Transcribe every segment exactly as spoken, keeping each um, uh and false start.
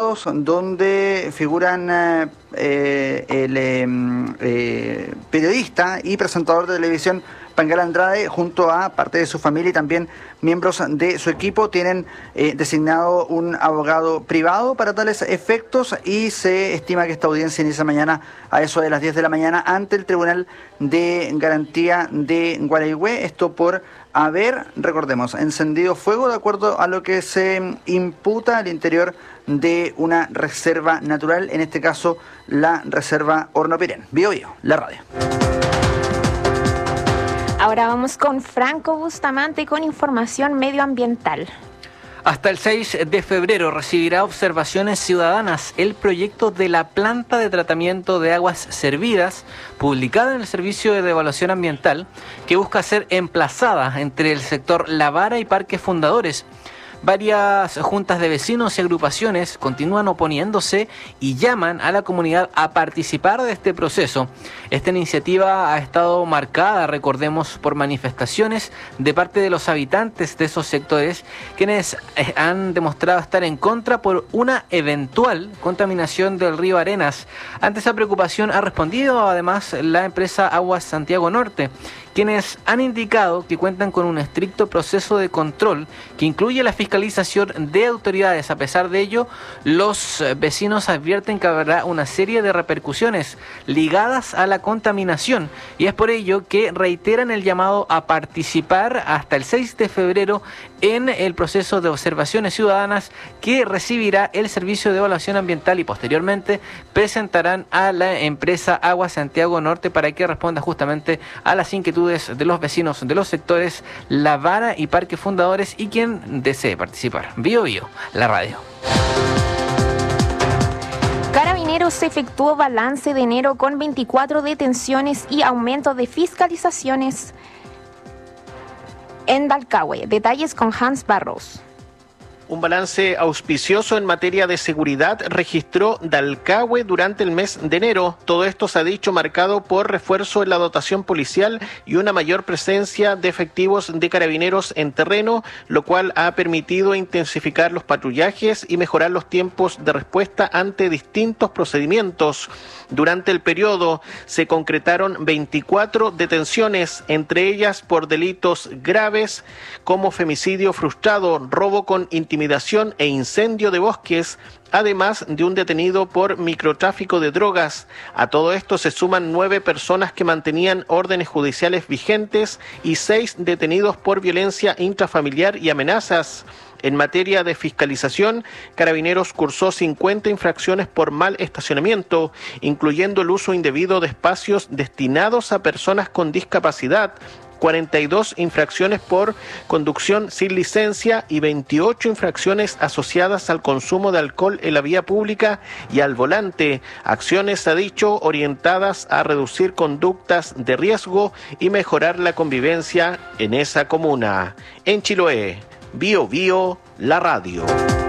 grabados donde figuran eh, eh, el eh, eh, periodista y presentador de televisión Pangal Andrade junto a parte de su familia y también miembros de su equipo. Tienen eh, designado un abogado privado para tales efectos y se estima que esta audiencia inicia mañana a eso de las diez de la mañana ante el Tribunal de Garantía de Gualeguay. Esto por haber, recordemos, encendido fuego de acuerdo a lo que se imputa al interior de una reserva natural, en este caso la reserva Hornopirén. Bio Bio, la radio. Ahora vamos con Franco Bustamante con información medioambiental. Hasta el seis de febrero recibirá observaciones ciudadanas el proyecto de la planta de tratamiento de aguas servidas, publicada en el Servicio de Evaluación Ambiental, que busca ser emplazada entre el sector La Vara y Parques Fundadores. Varias juntas de vecinos y agrupaciones continúan oponiéndose y llaman a la comunidad a participar de este proceso. Esta iniciativa ha estado marcada, recordemos, por manifestaciones de parte de los habitantes de esos sectores, quienes han demostrado estar en contra por una eventual contaminación del río Arenas. Ante esa preocupación ha respondido además la empresa Aguas Santiago Norte, quienes han indicado que cuentan con un estricto proceso de control que incluye la fiscalización de autoridades. A pesar de ello, los vecinos advierten que habrá una serie de repercusiones ligadas a la contaminación y es por ello que reiteran el llamado a participar hasta el seis de febrero en el proceso de observaciones ciudadanas que recibirá el Servicio de Evaluación Ambiental y posteriormente presentarán a la empresa Aguas Santiago Norte para que responda justamente a las inquietudes de los vecinos de los sectores La Vara y Parques Fundadores y quien desee participar. Bio Bio, la radio. Carabineros efectuó balance de enero con veinticuatro detenciones y aumento de fiscalizaciones en Dalcahue. Detalles con Hans Barros. Un balance auspicioso en materia de seguridad registró Dalcahue durante el mes de enero. Todo esto se ha dicho marcado por refuerzo en la dotación policial y una mayor presencia de efectivos de carabineros en terreno, lo cual ha permitido intensificar los patrullajes y mejorar los tiempos de respuesta ante distintos procedimientos. Durante el periodo se concretaron veinticuatro detenciones, entre ellas por delitos graves como femicidio frustrado, robo con intimidación, intimidación e incendio de bosques, además de un detenido por microtráfico de drogas. A todo esto se suman nueve personas que mantenían órdenes judiciales vigentes y seis detenidos por violencia intrafamiliar y amenazas. En materia de fiscalización, Carabineros cursó cincuenta infracciones por mal estacionamiento, incluyendo el uso indebido de espacios destinados a personas con discapacidad, cuarenta y dos infracciones por conducción sin licencia y veintiocho infracciones asociadas al consumo de alcohol en la vía pública y al volante. Acciones, ha dicho, orientadas a reducir conductas de riesgo y mejorar la convivencia en esa comuna. En Chiloé, Bio Bio, la radio.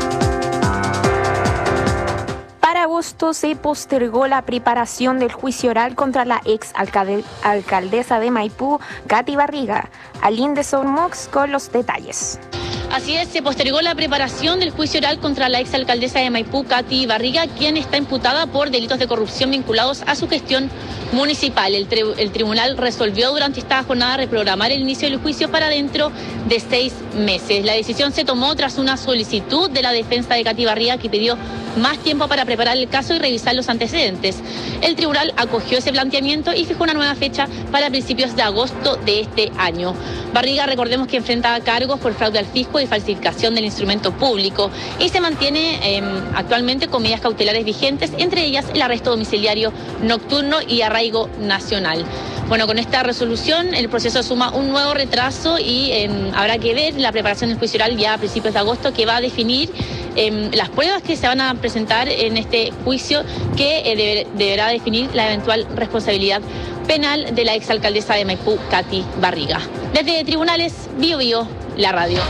Para agosto se postergó la preparación del juicio oral contra la ex alcalde, alcaldesa de Maipú, Katy Barriga. Aline Sormox con los detalles. Así es, se postergó la preparación del juicio oral contra la exalcaldesa de Maipú, Katy Barriga, quien está imputada por delitos de corrupción vinculados a su gestión municipal. El, tri- el tribunal resolvió durante esta jornada reprogramar el inicio del juicio para dentro de seis meses. La decisión se tomó tras una solicitud de la defensa de Katy Barriga, que pidió más tiempo para preparar el caso y revisar los antecedentes. El tribunal acogió ese planteamiento y fijó una nueva fecha para principios de agosto de este año. Barriga, recordemos que enfrenta cargos por fraude al fisco y falsificación del instrumento público y se mantiene eh, actualmente con medidas cautelares vigentes, entre ellas el arresto domiciliario nocturno y arraigo nacional. Bueno, con esta resolución el proceso suma un nuevo retraso y eh, habrá que ver la preparación del juicio oral ya a principios de agosto, que va a definir eh, las pruebas que se van a presentar en este juicio, que eh, deber, deberá definir la eventual responsabilidad penal de la exalcaldesa de Maipú, Katy Barriga. Desde Tribunales, Bio Bio, la radio.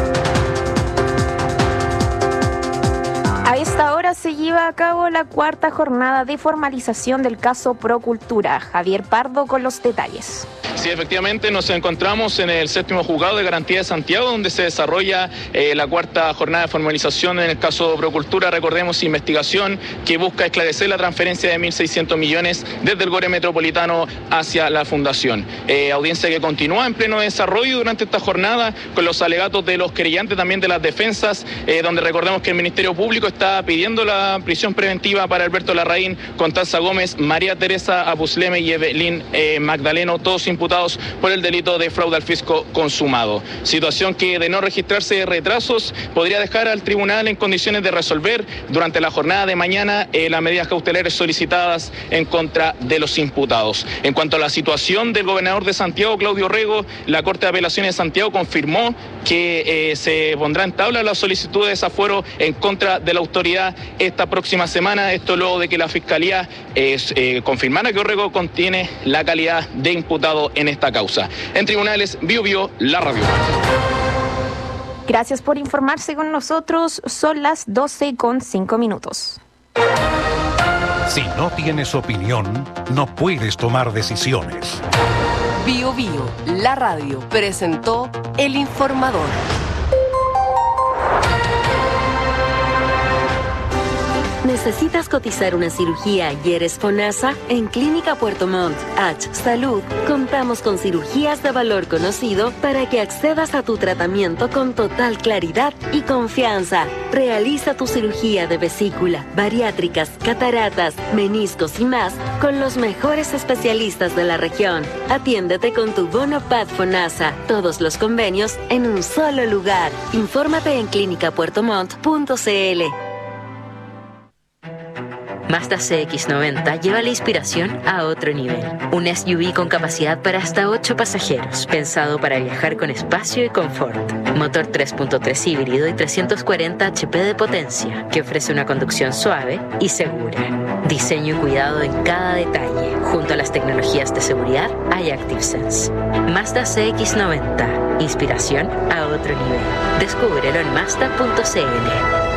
A esta hora se lleva a cabo la cuarta jornada de formalización del caso Procultura. Javier Pardo con los detalles. Sí, efectivamente nos encontramos en el séptimo juzgado de garantía de Santiago, donde se desarrolla eh, la cuarta jornada de formalización en el caso Procultura, recordemos, investigación que busca esclarecer la transferencia de mil seiscientos millones desde el Gore Metropolitano hacia la Fundación. Eh, audiencia que continúa en pleno desarrollo durante esta jornada con los alegatos de los querellantes, también de las defensas, eh, donde recordemos que el Ministerio Público está pidiendo la prisión preventiva para Alberto Larraín, Constanza Gómez, María Teresa Apusleme y Evelyn eh, Magdaleno, todos imputados por el delito de fraude al fisco consumado. Situación que, de no registrarse retrasos, podría dejar al tribunal en condiciones de resolver durante la jornada de mañana eh, las medidas cautelares solicitadas en contra de los imputados. En cuanto a la situación del gobernador de Santiago, Claudio Rego, la Corte de Apelaciones de Santiago confirmó que eh, se pondrá en tabla la solicitud de desafuero en contra de la autoridad esta próxima semana. Esto luego de que la Fiscalía eh, eh, confirmara que Orrego contiene la calidad de imputado en esta causa. En tribunales, Bio Bio, la radio. Gracias por informarse con nosotros. Son las doce con cinco minutos. Si no tienes opinión, no puedes tomar decisiones. Bio Bio, la radio, presentó El Informador. ¿Necesitas cotizar una cirugía y eres FONASA? En Clínica Puerto Montt, H Salud, contamos con cirugías de valor conocido para que accedas a tu tratamiento con total claridad y confianza. Realiza tu cirugía de vesícula, bariátricas, cataratas, meniscos y más con los mejores especialistas de la región. Atiéndete con tu bono P A D FONASA. Todos los convenios en un solo lugar. Infórmate en clínica puerto montt punto c l. Mazda C X noventa lleva la inspiración a otro nivel. Un S U V con capacidad para hasta ocho pasajeros, pensado para viajar con espacio y confort. Motor tres punto tres híbrido y trescientos cuarenta H P de potencia, que ofrece una conducción suave y segura. Diseño y cuidado en cada detalle. Junto a las tecnologías de seguridad hay ActiveSense. Mazda C X noventa. Inspiración a otro nivel. Descúbrelo en mazda punto c l.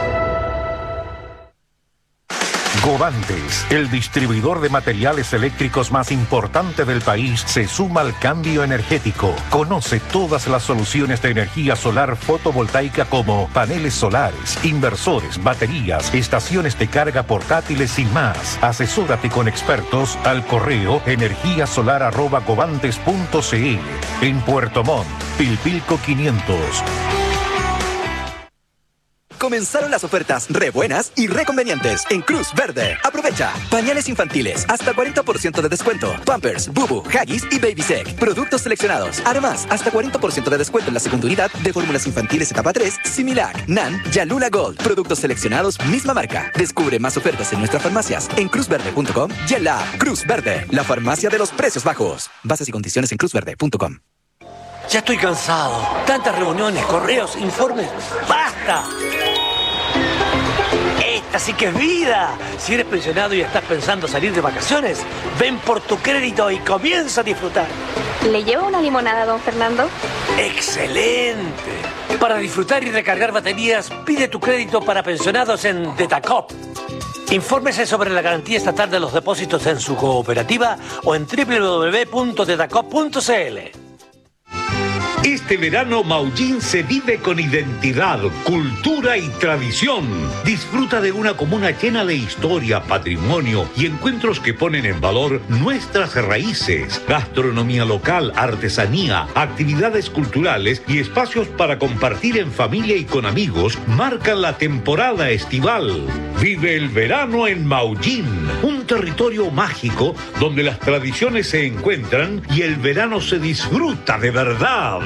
Govantes, el distribuidor de materiales eléctricos más importante del país, se suma al cambio energético. Conoce todas las soluciones de energía solar fotovoltaica como paneles solares, inversores, baterías, estaciones de carga portátiles y más. Asesórate con expertos al correo energía solar arroba govantes punto c l. En Puerto Montt, Pilpilco quinientos. Comenzaron las ofertas re buenas y re convenientes en Cruz Verde. Aprovecha. Pañales infantiles, hasta cuarenta por ciento de descuento. Pampers, Bubu, Huggies y Babysec. Productos seleccionados. Además, hasta cuarenta por ciento de descuento en la segunda unidad de fórmulas infantiles etapa tres, Similac, Nan, Yalula Gold. Productos seleccionados, misma marca. Descubre más ofertas en nuestras farmacias en cruz verde punto com y en la Cruz Verde, la farmacia de los precios bajos. Bases y condiciones en cruz verde punto com. Ya estoy cansado. Tantas reuniones, correos, informes. ¡Basta! Esta sí que es vida. Si eres pensionado y estás pensando salir de vacaciones, ven por tu crédito y comienza a disfrutar. ¿Le llevo una limonada, don Fernando? ¡Excelente! Para disfrutar y recargar baterías, pide tu crédito para pensionados en Detacop. Infórmese sobre la garantía estatal de los depósitos en su cooperativa o en doble u doble u doble u punto detacop punto c l. Este verano Maullín se vive con identidad, cultura y tradición. Disfruta de una comuna llena de historia, patrimonio y encuentros que ponen en valor nuestras raíces, gastronomía local, artesanía, actividades culturales y espacios para compartir en familia y con amigos marcan la temporada estival. Vive el verano en Maullín, un territorio mágico donde las tradiciones se encuentran y el verano se disfruta de verdad.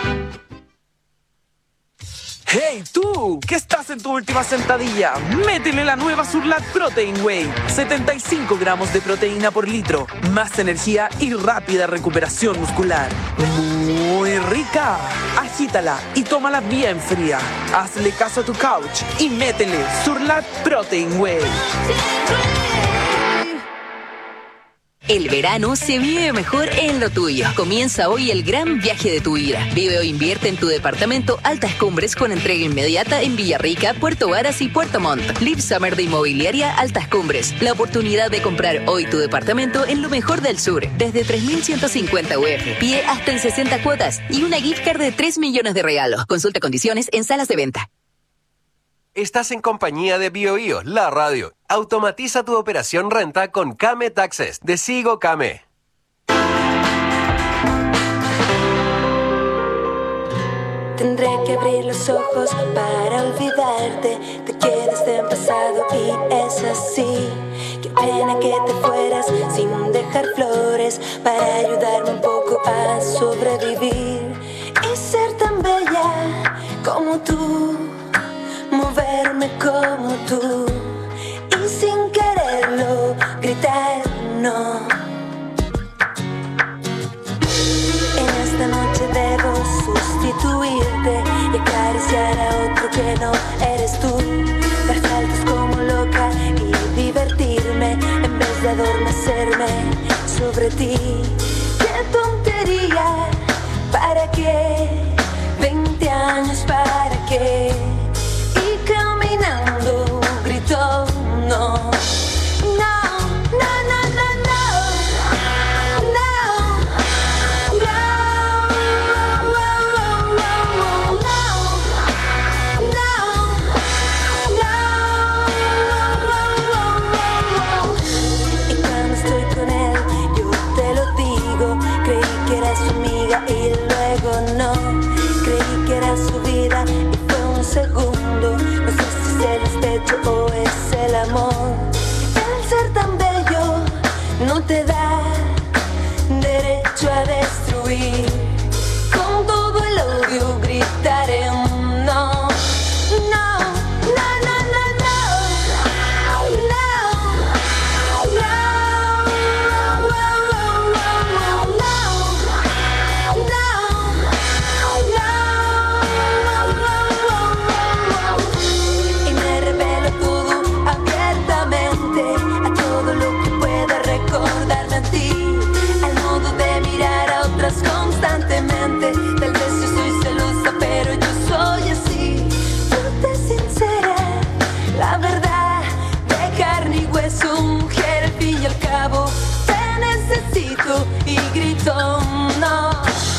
¡Hey tú! ¿Qué estás en tu última sentadilla? Métele la nueva Surlat Protein Whey. setenta y cinco gramos de proteína por litro. Más energía y rápida recuperación muscular. Muy rica. Agítala y tómala bien fría. Hazle caso a tu couch y métele Surlat Protein Whey. El verano se vive mejor en lo tuyo. Comienza hoy el gran viaje de tu vida. Vive o invierte en tu departamento Altas Cumbres con entrega inmediata en Villarrica, Puerto Varas y Puerto Montt. Live Summer de Inmobiliaria Altas Cumbres. La oportunidad de comprar hoy tu departamento en lo mejor del sur. Desde tres mil ciento cincuenta U F. Pie hasta en sesenta cuotas. Y una gift card de tres millones de regalos. Consulta condiciones en salas de venta. Estás en compañía de BioBio, la radio. Automatiza tu operación renta con Kame Taxes de Sigo Kame. Tendré que abrir los ojos para olvidarte. Te quedas del pasado y es así. Qué pena que te fueras sin dejar flores para ayudarme un poco a sobrevivir y ser tan bella como tú. Moverme como tú y sin quererlo gritar no. En esta noche debo sustituirte y acariciar a otro que no eres tú. Dar saltos como loca y divertirme en vez de adormecerme sobre ti. ¡Qué tontería! ¿Para qué? veinte años, ¿para qué? Caminando, gritó no. Y luego no, creí que era su vida y fue un segundo. No sé si es el despecho o es el amor. El ser tan bello no te da derecho a destruir. Con todo el odio gritaré un no. Constantemente, tal vez yo soy celosa, pero yo soy así. Ponte sincera, la verdad, de carne y hueso, mujer, al fin y al cabo, te necesito y grito no.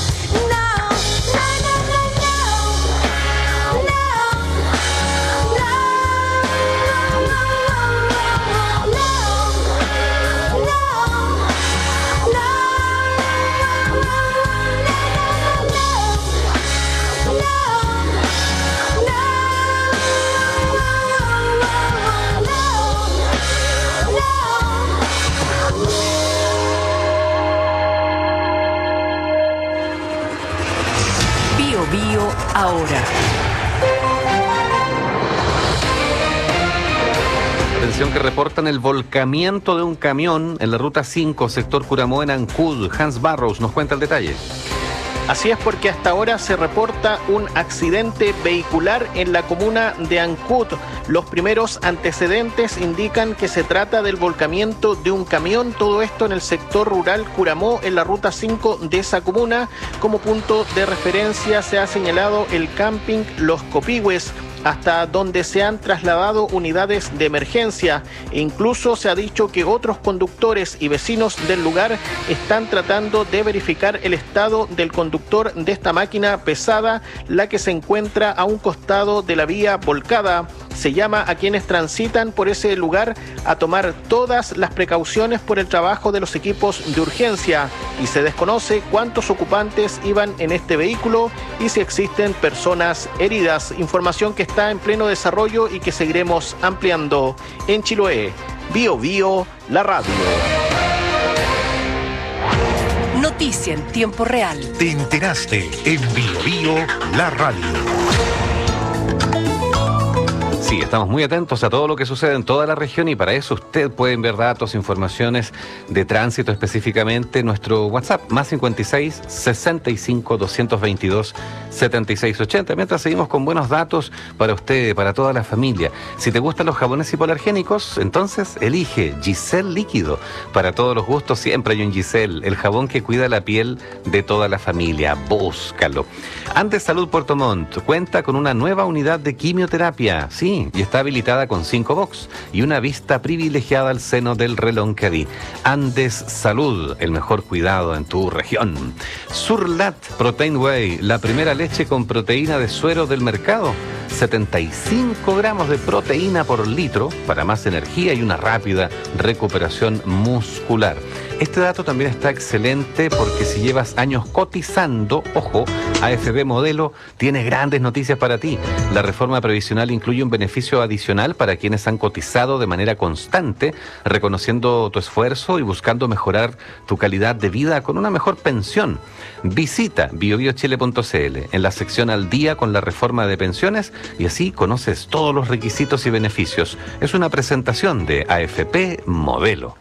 Bio ahora. Atención que reportan el volcamiento de un camión en la ruta cinco, sector Curamó en Ancud. Hans Barrows nos cuenta el detalle. Así es, porque hasta ahora se reporta un accidente vehicular en la comuna de Ancud. Los primeros antecedentes indican que se trata del volcamiento de un camión, todo esto en el sector rural Curamó, en la ruta cinco de esa comuna. Como punto de referencia se ha señalado el camping Los Copihue, hasta donde se han trasladado unidades de emergencia e incluso se ha dicho que otros conductores y vecinos del lugar están tratando de verificar el estado del conductor de esta máquina pesada, la que se encuentra a un costado de la vía volcada. Se llama a quienes transitan por ese lugar a tomar todas las precauciones por el trabajo de los equipos de urgencia y se desconoce cuántos ocupantes iban en este vehículo y si existen personas heridas. Información que está en pleno desarrollo y que seguiremos ampliando. En Chiloé, Bio Bio, la radio. Noticia en tiempo real. Te enteraste en Bio Bio, la radio. Sí, estamos muy atentos a todo lo que sucede en toda la región y para eso usted puede enviar datos, informaciones de tránsito específicamente en nuestro WhatsApp, más cincuenta y seis, sesenta y cinco, doscientos veintidós, setenta y seis ochenta. Mientras seguimos con buenos datos para usted, para toda la familia. Si te gustan los jabones hipoalergénicos, entonces elige Giselle Líquido. Para todos los gustos siempre hay un Giselle, el jabón que cuida la piel de toda la familia. Búscalo. Andes Salud Puerto Montt cuenta con una nueva unidad de quimioterapia, sí, y está habilitada con cinco box y una vista privilegiada al seno del Reloncaví. Andes Salud, el mejor cuidado en tu región. Surlat Protein Whey, la primera leche con proteína de suero del mercado. setenta y cinco gramos de proteína por litro para más energía y una rápida recuperación muscular. Este dato también está excelente porque si llevas años cotizando, ojo, A F P Modelo tiene grandes noticias para ti. La reforma previsional incluye un beneficio adicional para quienes han cotizado de manera constante, reconociendo tu esfuerzo y buscando mejorar tu calidad de vida con una mejor pensión. Visita bio bio chile punto c l en la sección Al día con la reforma de pensiones y así conoces todos los requisitos y beneficios. Es una presentación de A F P Modelo.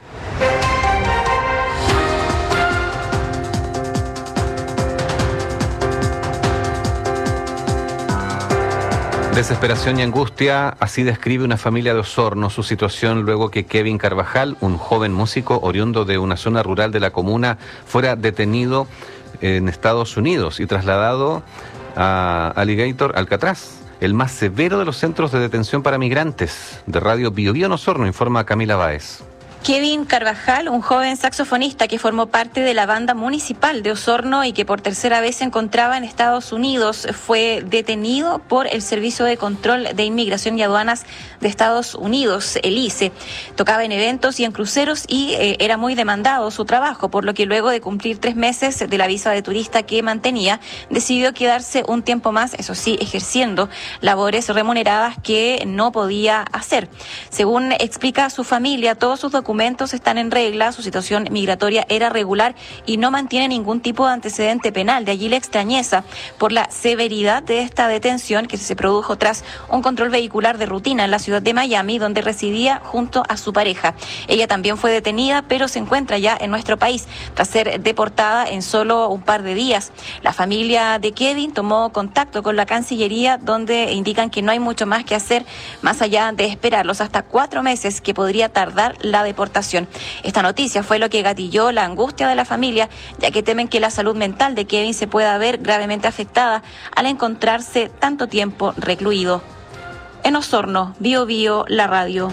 Desesperación y angustia, así describe una familia de Osorno su situación luego que Kevin Carvajal, un joven músico oriundo de una zona rural de la comuna, fuera detenido en Estados Unidos y trasladado a Alligator, Alcatraz, el más severo de los centros de detención para migrantes. De Radio Bio Bio en Osorno, informa Camila Báez. Kevin Carvajal, un joven saxofonista que formó parte de la banda municipal de Osorno y que por tercera vez se encontraba en Estados Unidos, fue detenido por el Servicio de Control de Inmigración y Aduanas de Estados Unidos, el I C E. Tocaba en eventos y en cruceros y eh, era muy demandado su trabajo, por lo que luego de cumplir tres meses de la visa de turista que mantenía, decidió quedarse un tiempo más, eso sí, ejerciendo labores remuneradas que no podía hacer. Según explica su familia, todos sus documentos documentos están en regla, su situación migratoria era regular y no mantiene ningún tipo de antecedente penal. De allí la extrañeza por la severidad de esta detención que se produjo tras un control vehicular de rutina en la ciudad de Miami, donde residía junto a su pareja. Ella también fue detenida, pero se encuentra ya en nuestro país tras ser deportada en solo un par de días. La familia de Kevin tomó contacto con la Cancillería, donde indican que no hay mucho más que hacer más allá de esperar los hasta cuatro meses que podría tardar la deportación. Esta noticia fue lo que gatilló la angustia de la familia, ya que temen que la salud mental de Kevin se pueda ver gravemente afectada al encontrarse tanto tiempo recluido. En Osorno, Bio Bio, la radio.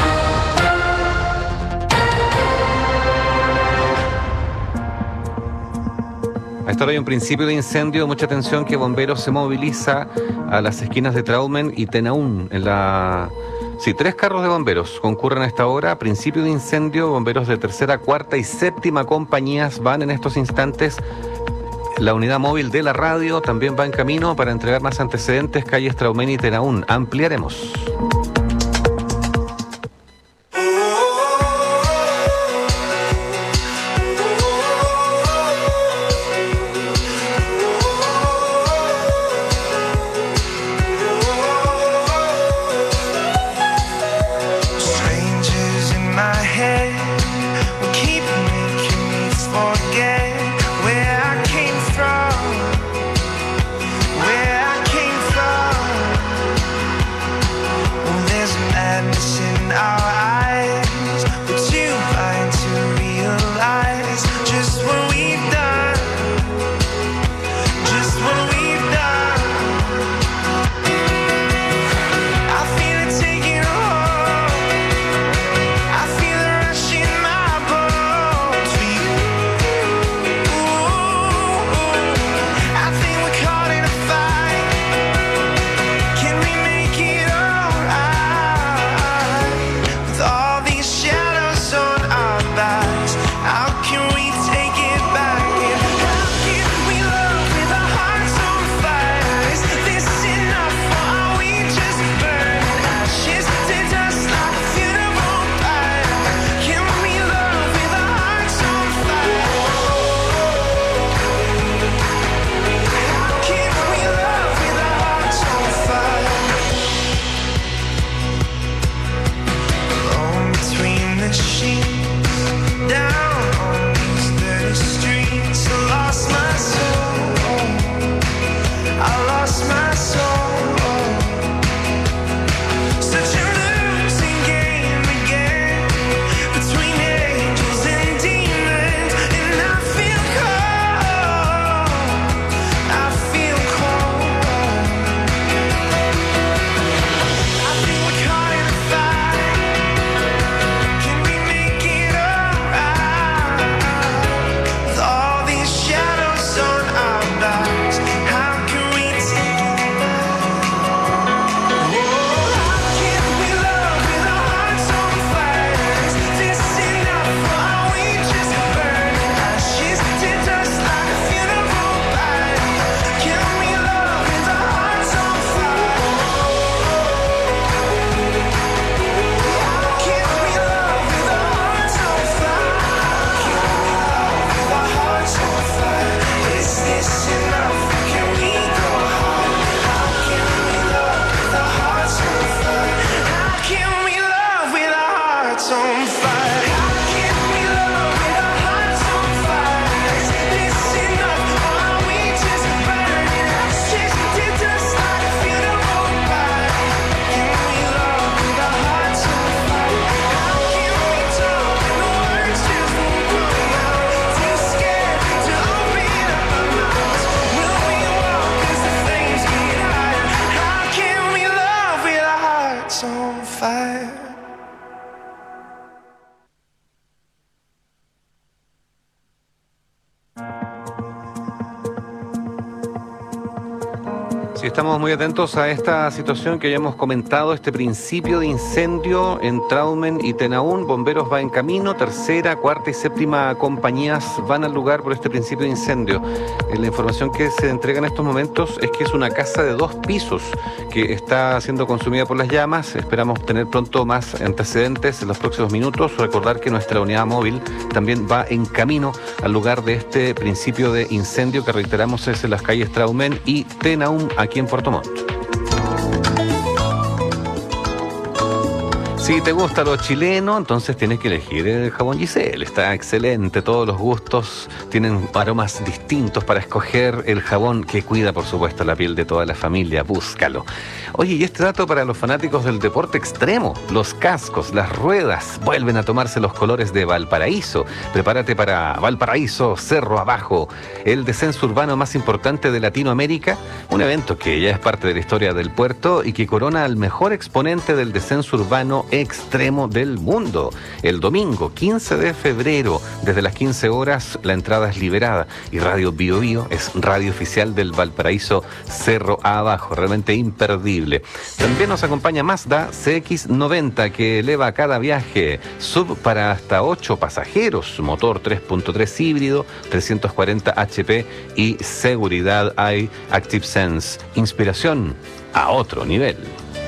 A esta hora hay un principio de incendio, mucha atención que bomberos se moviliza a las esquinas de Traumen y Tenaún en la... Sí, tres carros de bomberos concurren a esta hora. Principio de incendio, bomberos de tercera, cuarta y séptima compañías van en estos instantes. La unidad móvil de la radio también va en camino para entregar más antecedentes. Calles Traumen y Tenaún. Ampliaremos. Sí, estamos muy atentos a esta situación que ya hemos comentado, este principio de incendio en Traumen y Tenaún. Bomberos va en camino, tercera, cuarta y séptima compañías van al lugar por este principio de incendio. Eh, La información que se entrega en estos momentos es que es una casa de dos pisos que está siendo consumida por las llamas. Esperamos tener pronto más antecedentes en los próximos minutos. Recordar que nuestra unidad móvil también va en camino al lugar de este principio de incendio que, reiteramos, es en las calles Traumen y Tenaún, aquí en Puerto Montt. Si te gusta lo chileno, entonces tienes que elegir el jabón Giselle. Está excelente, todos los gustos, tienen aromas distintos para escoger el jabón que cuida, por supuesto, la piel de toda la familia. Búscalo. Oye, y este dato para los fanáticos del deporte extremo. Los cascos, las ruedas, vuelven a tomarse los colores de Valparaíso. Prepárate para Valparaíso Cerro Abajo, el descenso urbano más importante de Latinoamérica. Un evento que ya es parte de la historia del puerto y que corona al mejor exponente del descenso urbano extremo del mundo. El domingo quince de febrero, desde las quince horas, la entrada es liberada y Radio Bio Bio es radio oficial del Valparaíso Cerro Abajo, realmente imperdible. También nos acompaña Mazda C X noventa, que eleva cada viaje, sub para hasta ocho pasajeros, motor tres punto tres híbrido, trescientos cuarenta H P y seguridad I Active Sense. Inspiración a otro nivel.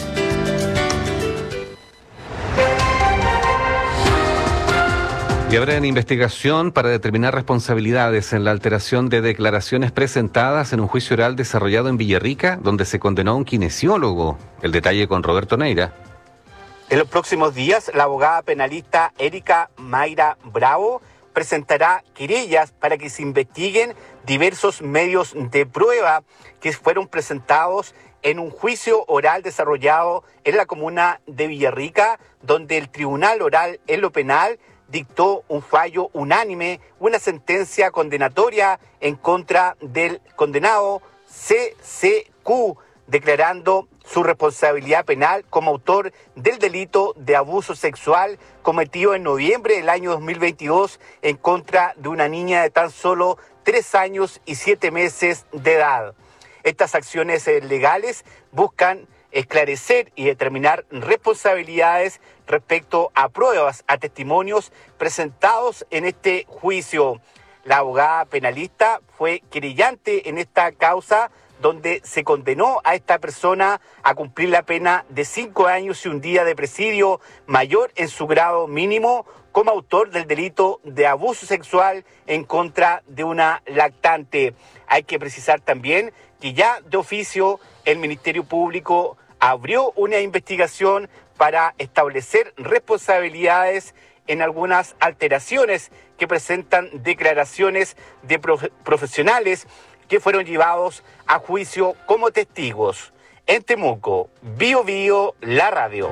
Y habrá una investigación para determinar responsabilidades en la alteración de declaraciones presentadas en un juicio oral desarrollado en Villarrica, donde se condenó a un kinesiólogo. El detalle con Roberto Neira. En los próximos días, la abogada penalista Erika Mayra Bravo presentará querellas para que se investiguen diversos medios de prueba que fueron presentados en un juicio oral desarrollado en la comuna de Villarrica, donde el Tribunal Oral en lo Penal dictó un fallo unánime, una sentencia condenatoria en contra del condenado C C Q, declarando su responsabilidad penal como autor del delito de abuso sexual cometido en noviembre del año dos mil veintidós en contra de una niña de tan solo tres años y siete meses de edad. Estas acciones legales buscan esclarecer y determinar responsabilidades respecto a pruebas, a testimonios presentados en este juicio. La abogada penalista fue querellante en esta causa, donde se condenó a esta persona a cumplir la pena de cinco años y un día de presidio mayor en su grado mínimo como autor del delito de abuso sexual en contra de una lactante. Hay que precisar también que ya de oficio el Ministerio Público abrió una investigación para establecer responsabilidades en algunas alteraciones que presentan declaraciones de profe- profesionales que fueron llevados a juicio como testigos. En Temuco, Bio Bio, la radio.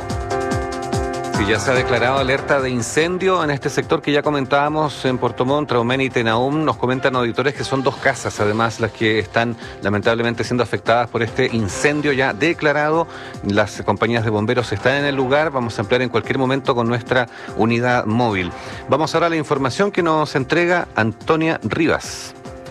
Sí, ya se ha declarado alerta de incendio en este sector que ya comentábamos en Puerto Montt, Traumen y Tenaún. Nos comentan auditores que son dos casas, además, las que están lamentablemente siendo afectadas por este incendio ya declarado. Las compañías de bomberos están en el lugar. Vamos a ampliar en cualquier momento con nuestra unidad móvil. Vamos ahora a la información que nos entrega Antonia Rivas.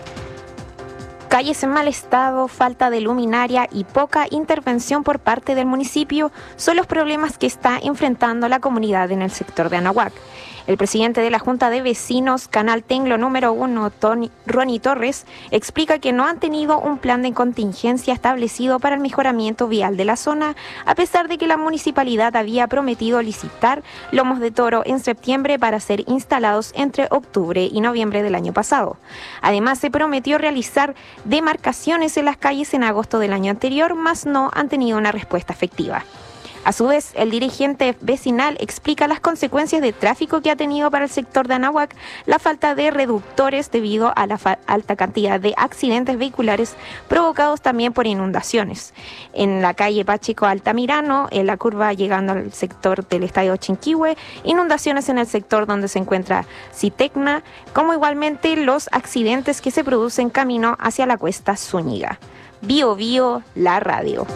Calles en mal estado, falta de luminaria y poca intervención por parte del municipio son los problemas que está enfrentando la comunidad en el sector de Anahuac. El presidente de la Junta de Vecinos, Canal Tenglo número uno, Tony, Ronnie Torres, explica que no han tenido un plan de contingencia establecido para el mejoramiento vial de la zona, a pesar de que la municipalidad había prometido licitar lomos de toro en septiembre para ser instalados entre octubre y noviembre del año pasado. Además, se prometió realizar demarcaciones en las calles en agosto del año anterior, mas no han tenido una respuesta efectiva. A su vez, el dirigente vecinal explica las consecuencias de tráfico que ha tenido para el sector de Anahuac la falta de reductores debido a la alta cantidad de accidentes vehiculares provocados también por inundaciones. En la calle Pacheco Altamirano, en la curva llegando al sector del Estadio Chinquihue, inundaciones en el sector donde se encuentra Citecna, como igualmente los accidentes que se producen camino hacia la Cuesta Zúñiga. Bio Bio, la radio.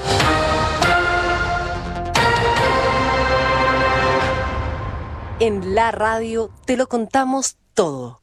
En la radio te lo contamos todo.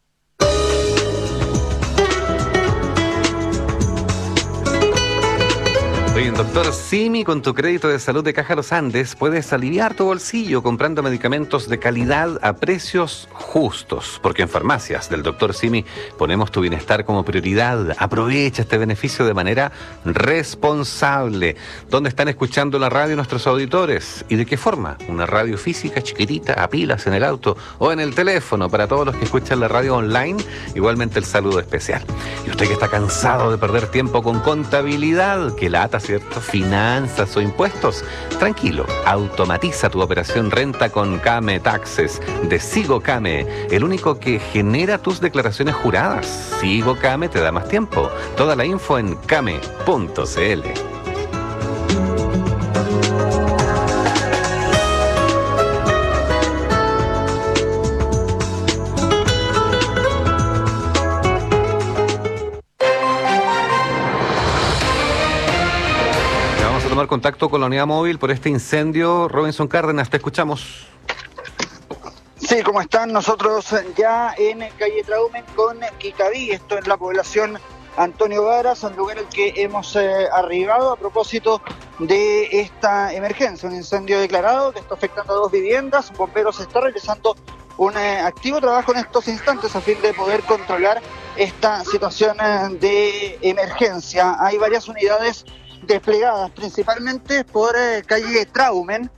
Oye, doctor Simi, con tu crédito de salud de Caja Los Andes, puedes aliviar tu bolsillo comprando medicamentos de calidad a precios justos. Porque en farmacias del doctor Simi ponemos tu bienestar como prioridad. Aprovecha este beneficio de manera responsable. ¿Dónde están escuchando la radio nuestros auditores? ¿Y de qué forma? Una radio física chiquitita, a pilas, en el auto o en el teléfono. Para todos los que escuchan la radio online, igualmente el saludo especial. Y usted que está cansado de perder tiempo con contabilidad, que lata, ¿cierto? Finanzas o impuestos. Tranquilo, automatiza tu operación renta con Came Taxes de Sigo Came, el único que genera tus declaraciones juradas. Sigo Came te da más tiempo. Toda la info en came punto cl. Tomar contacto con la unidad móvil por este incendio. Robinson Cárdenas, te escuchamos. Sí, ¿cómo están? Nosotros ya en calle Traumen con Kikaví, esto es la población Antonio Varas, un lugar al que hemos eh, arribado a propósito de esta emergencia, un incendio declarado que está afectando a dos viviendas. Bomberos está realizando un eh, activo trabajo en estos instantes a fin de poder controlar esta situación eh, de emergencia. Hay varias unidades desplegadas principalmente por eh, calle Traumen,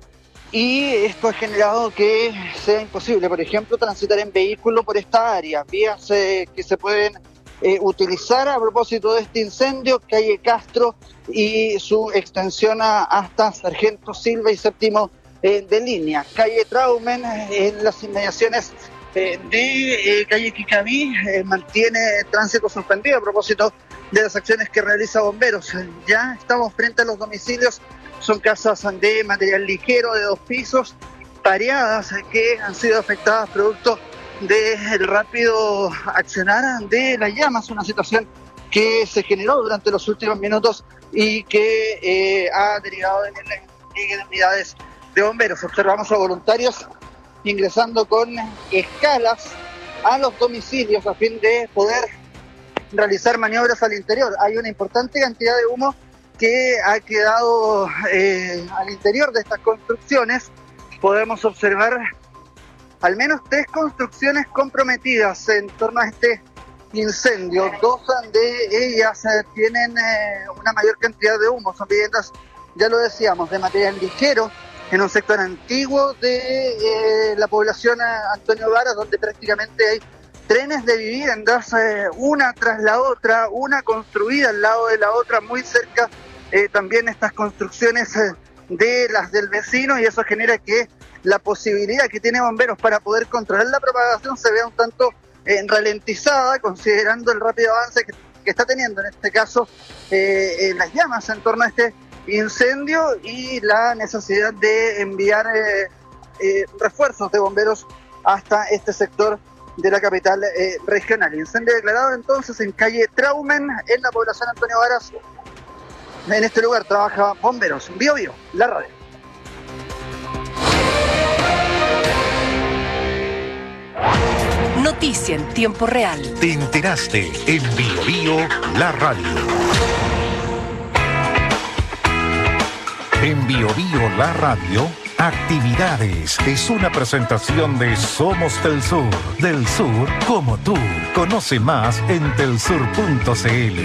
y esto ha generado que sea imposible, por ejemplo, transitar en vehículo por esta área. Vías eh, que se pueden eh, utilizar a propósito de este incendio: calle Castro y su extensión a, hasta Sargento Silva y Séptimo eh, de línea. Calle Traumen, eh, en las inmediaciones eh, de eh, calle Kikaví, eh, mantiene tránsito suspendido a propósito de las acciones que realiza Bomberos. Ya estamos frente a los domicilios, son casas de material ligero de dos pisos, pareadas, que han sido afectadas producto del rápido accionar de las llamas, una situación que se generó durante los últimos minutos y que eh, ha derivado en el despliegue de unidades de bomberos. Observamos a voluntarios ingresando con escalas a los domicilios a fin de poder realizar maniobras al interior. Hay una importante cantidad de humo que ha quedado eh, al interior de estas construcciones. Podemos observar al menos tres construcciones comprometidas en torno a este incendio. Dos de ellas eh, tienen eh, una mayor cantidad de humo. Son viviendas, ya lo decíamos, de material ligero, en un sector antiguo de eh, la población Antonio Varas, donde prácticamente hay trenes de viviendas, eh, una tras la otra, una construida al lado de la otra, muy cerca eh, también estas construcciones eh, de las del vecino, y eso genera que la posibilidad que tiene Bomberos para poder controlar la propagación se vea un tanto eh, ralentizada, considerando el rápido avance que, que está teniendo en este caso eh, eh, las llamas en torno a este incendio y la necesidad de enviar eh, eh, refuerzos de bomberos hasta este sector de la capital eh, regional. Incendio declarado entonces en calle Traumen, en la población Antonio Varas. En este lugar trabaja Bomberos. Bio Bio, la radio. Noticia en tiempo real. Te enteraste en Bio Bio, la radio. En Bio Bio, la radio, actividades. Es una presentación de Somos del Sur. Del Sur como tú. Conoce más en telsur punto cl.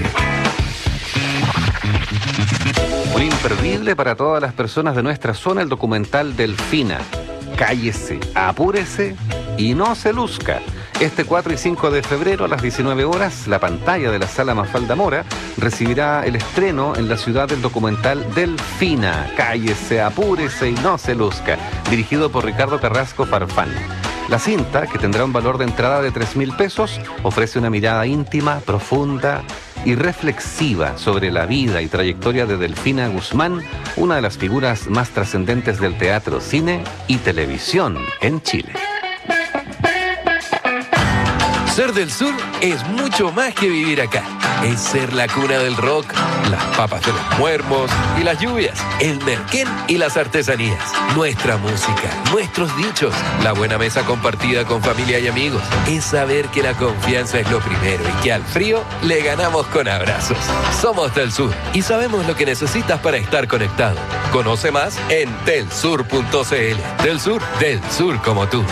Un imperdible para todas las personas de nuestra zona, el documental Delfina. Cállese, apúrese y no se luzca. Este cuatro y cinco de febrero a las diecinueve horas, la pantalla de la Sala Mafalda Mora recibirá el estreno en la ciudad del documental Delfina. Cállese, apúrese y no se luzca, dirigido por Ricardo Carrasco Farfán. La cinta, que tendrá un valor de entrada de tres mil pesos, ofrece una mirada íntima, profunda y reflexiva sobre la vida y trayectoria de Delfina Guzmán, una de las figuras más trascendentes del teatro, cine y televisión en Chile. Ser del sur es mucho más que vivir acá. Es ser la cuna del rock, las papas de los muermos y las lluvias, el merquén y las artesanías, nuestra música, nuestros dichos, la buena mesa compartida con familia y amigos. Es saber que la confianza es lo primero y que al frío le ganamos con abrazos. Somos del sur y sabemos lo que necesitas para estar conectado. Conoce más en telsur punto cl. Del sur, del sur como tú.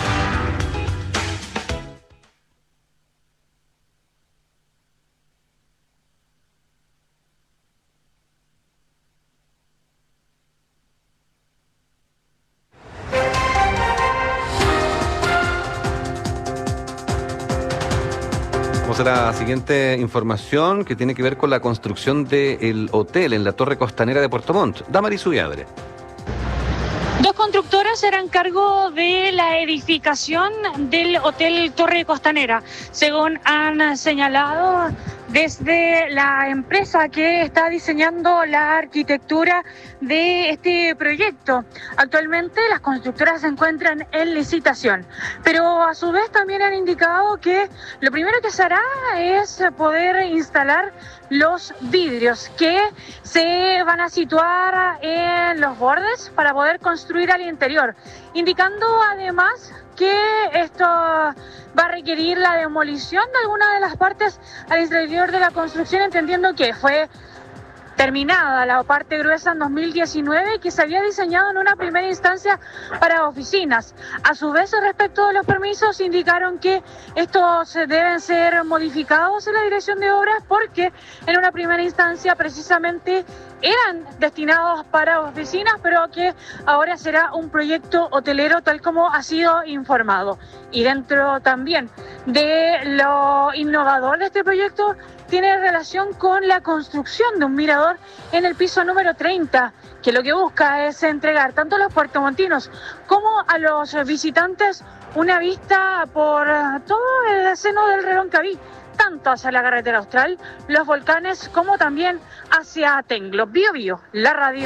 Vamos a la siguiente información que tiene que ver con la construcción del hotel en la Torre Costanera de Puerto Montt. Damaris Ullade. Dos constructoras eran cargo de la edificación del Hotel Torre Costanera, según han señalado desde la empresa que está diseñando la arquitectura de este proyecto. Actualmente las constructoras se encuentran en licitación, pero a su vez también han indicado que lo primero que se hará es poder instalar los vidrios que se van a situar en los bordes para poder construir al interior, indicando además que esto va a requerir la demolición de alguna de las partes al interior de la construcción, entendiendo que fue terminada la parte gruesa en dos mil diecinueve y que se había diseñado en una primera instancia para oficinas. A su vez, respecto de los permisos, indicaron que estos deben ser modificados en la dirección de obras porque en una primera instancia precisamente eran destinados para oficinas, pero que ahora será un proyecto hotelero tal como ha sido informado. Y dentro también de lo innovador de este proyecto tiene relación con la construcción de un mirador en el piso número treinta, que lo que busca es entregar tanto a los puertomontinos como a los visitantes una vista por todo el seno del Reloncaví, tanto hacia la carretera austral, los volcanes, como también hacia Tenglo. Bio Bio, la radio.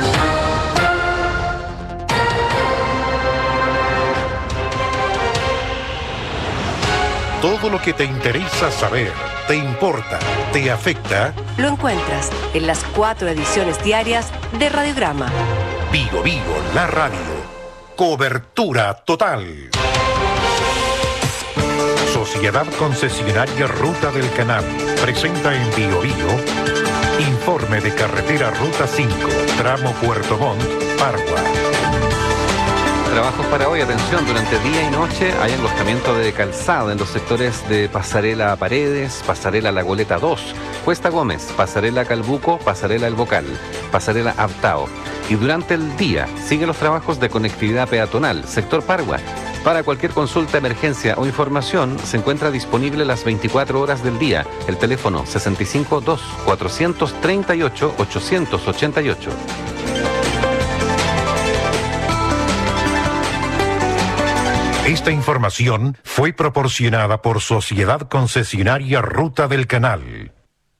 Todo lo que te interesa saber, te importa, te afecta, lo encuentras en las cuatro ediciones diarias de Radiograma. Bio Bio, la radio. Cobertura total. Sociedad Concesionaria Ruta del Canal presenta en Bio Bio informe de carretera Ruta cinco, tramo Puerto Montt, Pargua. Trabajos para hoy, atención, durante día y noche hay engostamiento de calzada en los sectores de Pasarela Paredes, Pasarela La Goleta dos, Cuesta Gómez, Pasarela Calbuco, Pasarela El Bocal, Pasarela Abtao. Y durante el día siguen los trabajos de conectividad peatonal, sector Pargua. Para cualquier consulta, emergencia o información, se encuentra disponible las veinticuatro horas del día. El teléfono sesenta y cinco dos, cuatrocientos treinta y ocho, ochocientos ochenta y ocho. Esta información fue proporcionada por Sociedad Concesionaria Ruta del Canal.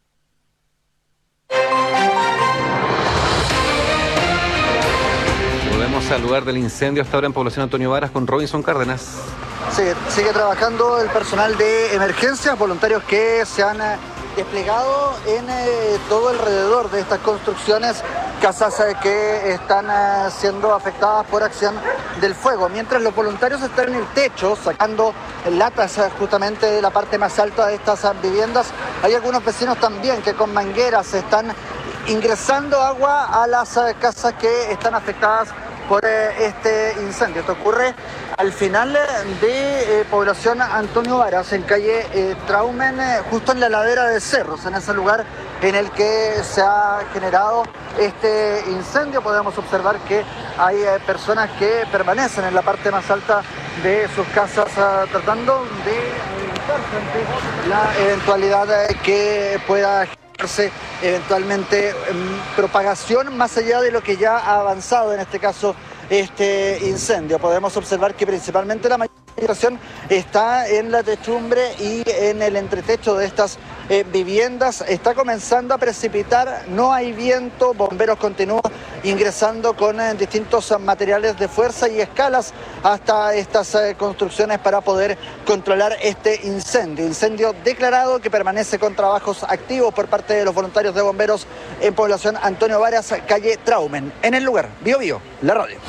Volvemos al lugar del incendio hasta ahora en Población Antonio Varas con Robinson Cárdenas. Sigue, sigue trabajando el personal de emergencia, voluntarios que se han eh, desplegado en eh, todo alrededor de estas construcciones, casas eh, que están eh, siendo afectadas por acción del fuego. Mientras los voluntarios están en el techo sacando latas eh, justamente de la parte más alta de estas eh, viviendas, hay algunos vecinos también que con mangueras están ingresando agua a las eh, casas que están afectadas por eh, este incendio. Esto ocurre al final de eh, Población Antonio Varas, en calle eh, Traumen, eh, justo en la ladera de Cerros, en ese lugar en el que se ha generado este incendio. Podemos observar que hay eh, personas que permanecen en la parte más alta de sus casas eh, tratando de evitar ante la eventualidad eh, que pueda eventualmente um, propagación más allá de lo que ya ha avanzado en este caso este incendio. Podemos observar que principalmente la mayor está en la techumbre y en el entretecho de estas eh, viviendas. Está comenzando a precipitar, no hay viento, bomberos continúan ingresando con eh, distintos materiales de fuerza y escalas hasta estas eh, construcciones para poder controlar este incendio. Incendio declarado que permanece con trabajos activos por parte de los voluntarios de bomberos en población Antonio Varas, calle Traumen. En el lugar, Bio Bio, la radio.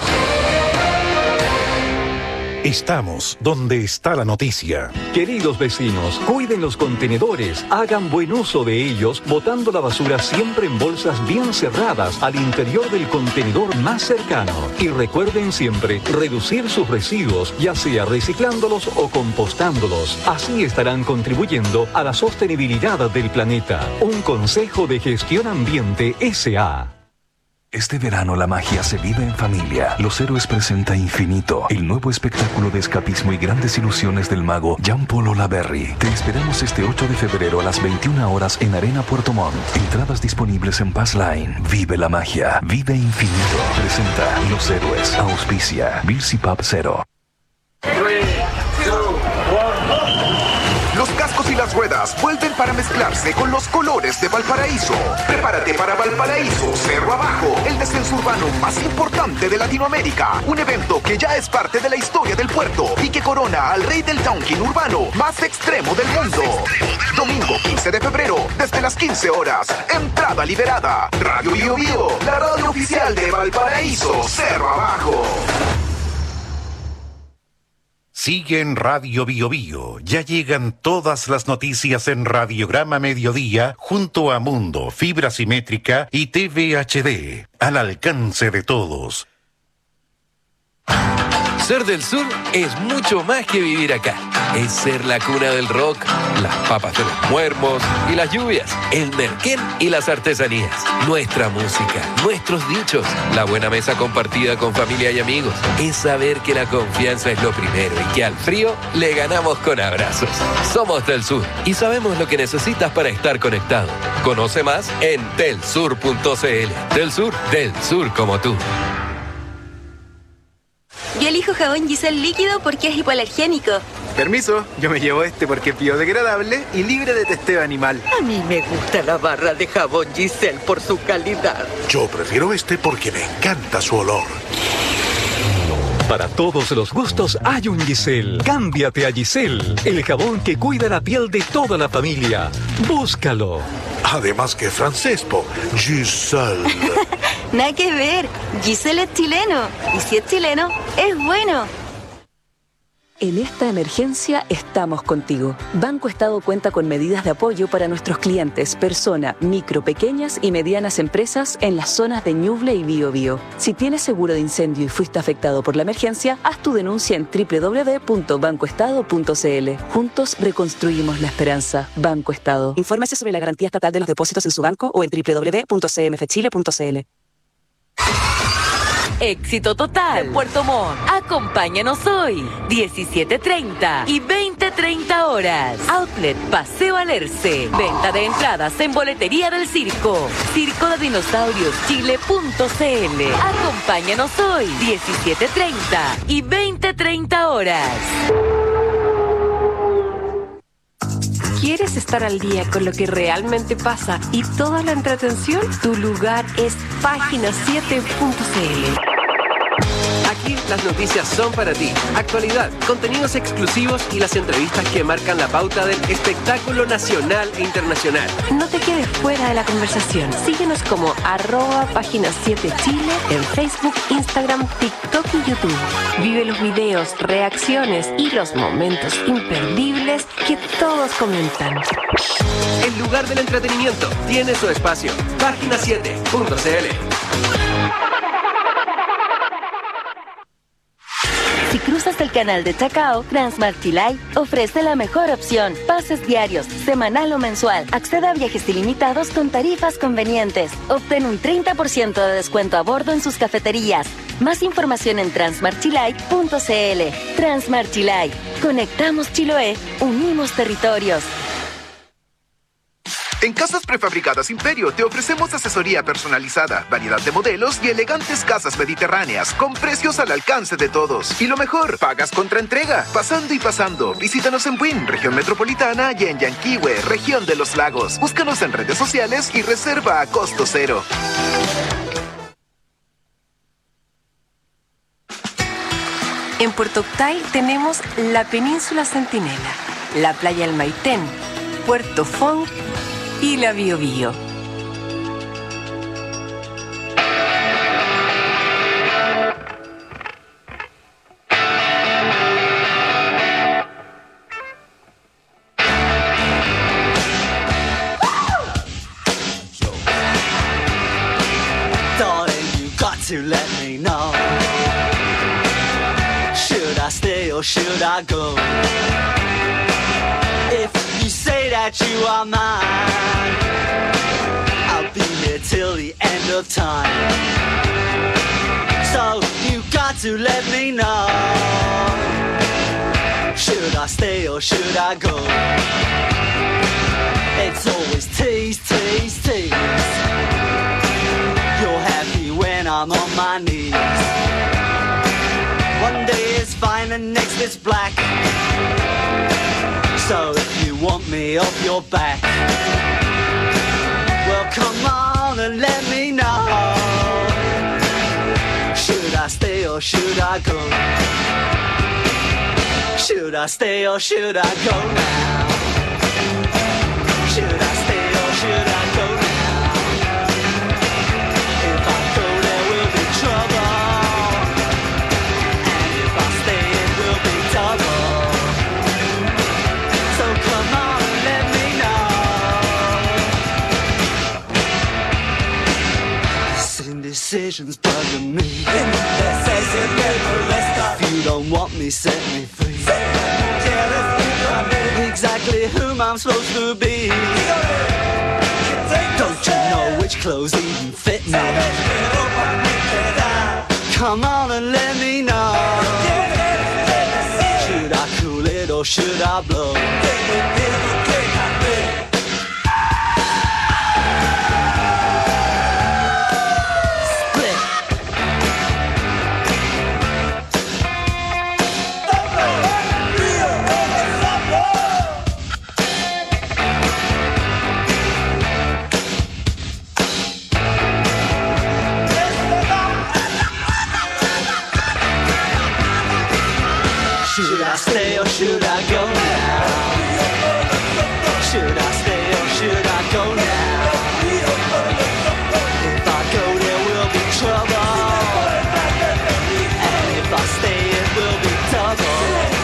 Estamos donde está la noticia. Queridos vecinos, cuiden los contenedores, hagan buen uso de ellos, botando la basura siempre en bolsas bien cerradas al interior del contenedor más cercano. Y recuerden siempre reducir sus residuos, ya sea reciclándolos o compostándolos. Así estarán contribuyendo a la sostenibilidad del planeta. Un consejo de Gestión Ambiente S A Este verano la magia se vive en familia. Los Héroes presenta Infinito, el nuevo espectáculo de escapismo y grandes ilusiones del mago Jean-Paul Olaverry. Te esperamos este ocho de febrero a las veintiuna horas en Arena Puerto Montt. Entradas disponibles en Pass Line. Vive la magia, vive Infinito. Presenta Los Héroes. Auspicia Bilsi Pub Cero. Los cascos y las ruedas vuelven para mezclarse con los colores de Valparaíso. Prepárate para Valparaíso Cerro Abajo, el descenso urbano más importante de Latinoamérica. Un evento que ya es parte de la historia del puerto y que corona al rey del downhill urbano más extremo del mundo. Domingo quince de febrero, desde las quince horas. Entrada liberada. Radio Bio Bio, la radio oficial de Valparaíso Cerro Abajo. Sigue en Radio Bio Bio. Ya llegan todas las noticias en Radiograma Mediodía junto a Mundo, Fibra Simétrica y T V H D. Al alcance de todos. Ser del sur es mucho más que vivir acá. Es ser la cuna del rock, las papas de los muermos y las lluvias, el merquén y las artesanías, nuestra música, nuestros dichos, la buena mesa compartida con familia y amigos. Es saber que la confianza es lo primero y que al frío le ganamos con abrazos. Somos del sur y sabemos lo que necesitas para estar conectado. Conoce más en telsur punto c l. Del sur, del sur como tú. Yo elijo jabón Giselle líquido porque es hipoalergénico. Permiso, yo me llevo este porque es biodegradable y libre de testeo animal. A mí me gusta la barra de jabón Giselle por su calidad. Yo prefiero este porque me encanta su olor. Para todos los gustos hay un Giselle. Cámbiate a Giselle, el jabón que cuida la piel de toda la familia. Búscalo. Además que francés, po. Giselle. Nada que ver. Giselle es chileno. Y si es chileno, es bueno. En esta emergencia estamos contigo. Banco Estado cuenta con medidas de apoyo para nuestros clientes, persona, micro, pequeñas y medianas empresas en las zonas de Ñuble y Bio Bio. Si tienes seguro de incendio y fuiste afectado por la emergencia, haz tu denuncia en doble u doble u doble u punto banco estado punto c l. Juntos reconstruimos la esperanza. Banco Estado. Infórmese sobre la garantía estatal de los depósitos en su banco o en doble u doble u doble u punto c m f chile punto c l. Éxito total en Puerto Montt. Acompáñanos hoy, diecisiete treinta y veinte treinta horas. Outlet Paseo Alerce. Venta de entradas en boletería del circo. Circo de Dinosaurios Chile punto c l. Acompáñanos hoy, diecisiete treinta y veinte treinta horas. ¿Quieres estar al día con lo que realmente pasa y toda la entretención? Tu lugar es página siete punto c l. Aquí las noticias son para ti. Actualidad, contenidos exclusivos y las entrevistas que marcan la pauta del espectáculo nacional e internacional. No te quedes fuera de la conversación. Síguenos como arroba página siete Chile en Facebook, Instagram, TikTok y YouTube. Vive los videos, reacciones y los momentos imperdibles que todos comentan. El lugar del entretenimiento tiene su espacio. página siete punto c l. Si cruzas el canal de Chacao, Transmart Chilay ofrece la mejor opción. Pases diarios, semanal o mensual. Accede a viajes ilimitados con tarifas convenientes. Obtén un treinta por ciento de descuento a bordo en sus cafeterías. Más información en transmart chilay punto c l. Transmart Chilay. Conectamos Chiloé. Unimos territorios. En Casas Prefabricadas Imperio te ofrecemos asesoría personalizada, variedad de modelos y elegantes casas mediterráneas con precios al alcance de todos. Y lo mejor, pagas contra entrega. Pasando y pasando. Visítanos en Buin, región metropolitana, y en Yanquihue, región de los lagos. Búscanos en redes sociales y reserva a costo cero. En Puerto Octay tenemos la Península Centinela, la Playa El Maitén, Puerto Fong y la Biobío. To let me know, should I stay or should I go? If you say that you are mine, I'll be here till the end of time. So you got to let me know, should I stay or should I go? It's always tease, tease, tease. You're happy when I'm on my knees. One day it's fine and next it's black. So if you want me off your back, well come on and let me know, should I stay or should I go? Should I stay or should I go now? Should I stay or should I go now? Decisions bugging me. If you don't want me, set me free. Exactly whom I'm supposed to be. Don't you know which clothes even fit me? Come on and let me know, should I cool it or should I blow? Should I stay or should I go now? Should I stay or should I go now? If I go there will be trouble, and if I stay it will be double.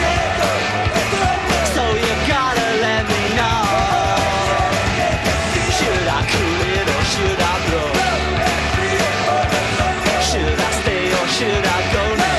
So you gotta let me know, should I cool it or should I blow? Should I stay or should I go now?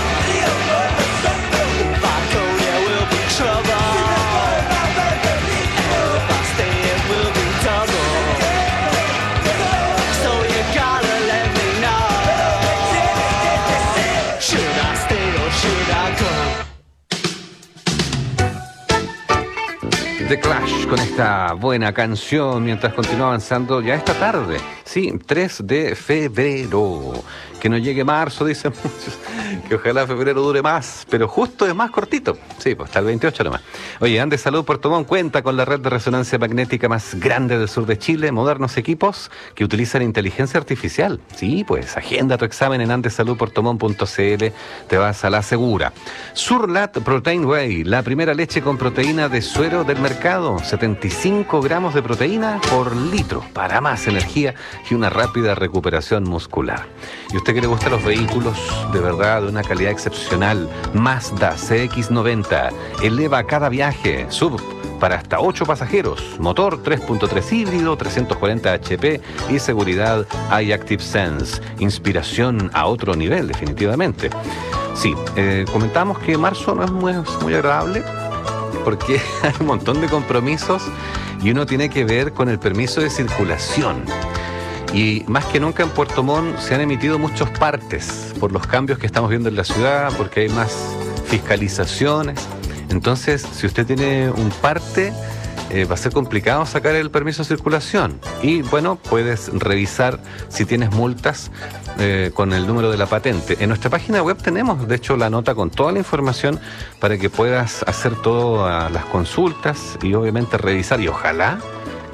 The Clash con esta buena canción mientras continúa avanzando ya esta tarde, sí, tres de febrero. Que no llegue marzo, dicen muchos, que ojalá febrero dure más, pero justo es más cortito, sí, pues hasta el veintiocho nomás. Oye, Andes Salud Puerto Montt cuenta con la red de resonancia magnética más grande del sur de Chile, modernos equipos que utilizan inteligencia artificial. Sí, pues agenda tu examen en andes salud puerto montt punto c l, te vas a la segura. Surlat Protein Whey, la primera leche con proteína de suero del mercado, setenta y cinco gramos de proteína por litro, para más energía y una rápida recuperación muscular. Y usted que le gustan los vehículos de verdad de una calidad excepcional, Mazda C X noventa eleva cada viaje, sub para hasta ocho pasajeros, motor tres punto tres híbrido, trescientos cuarenta H P y seguridad iActive Sense, inspiración a otro nivel definitivamente. Sí, eh, comentamos que marzo no es muy, muy agradable porque hay un montón de compromisos y uno tiene que ver con el permiso de circulación. Y más que nunca en Puerto Montt se han emitido muchos partes por los cambios que estamos viendo en la ciudad, porque hay más fiscalizaciones. Entonces, si usted tiene un parte, eh, va a ser complicado sacar el permiso de circulación. Y bueno, puedes revisar si tienes multas eh, con el número de la patente. En nuestra página web tenemos, de hecho, la nota con toda la información para que puedas hacer todas las consultas y obviamente revisar y ojalá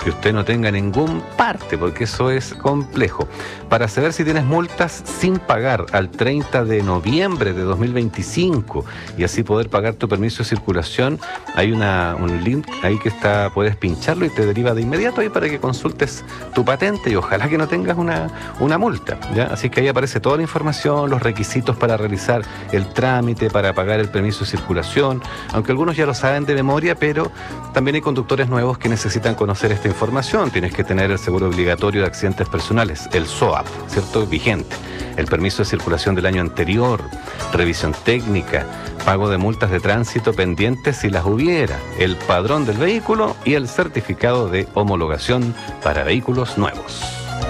que usted no tenga ningún parte, porque eso es complejo. Para saber si tienes multas sin pagar al treinta de noviembre de dos mil veinticinco y así poder pagar tu permiso de circulación, hay una, un link ahí que está, puedes pincharlo y te deriva de inmediato ahí para que consultes tu patente y ojalá que no tengas una, una multa, ¿ya? Así que ahí aparece toda la información, los requisitos para realizar el trámite, para pagar el permiso de circulación, aunque algunos ya lo saben de memoria, pero también hay conductores nuevos que necesitan conocer esta información. Tienes que tener el seguro obligatorio de accidentes personales, el S O A P, ¿cierto? Vigente, el permiso de circulación del año anterior, revisión técnica, pago de multas de tránsito pendientes si las hubiera, el padrón del vehículo y el certificado de homologación para vehículos nuevos.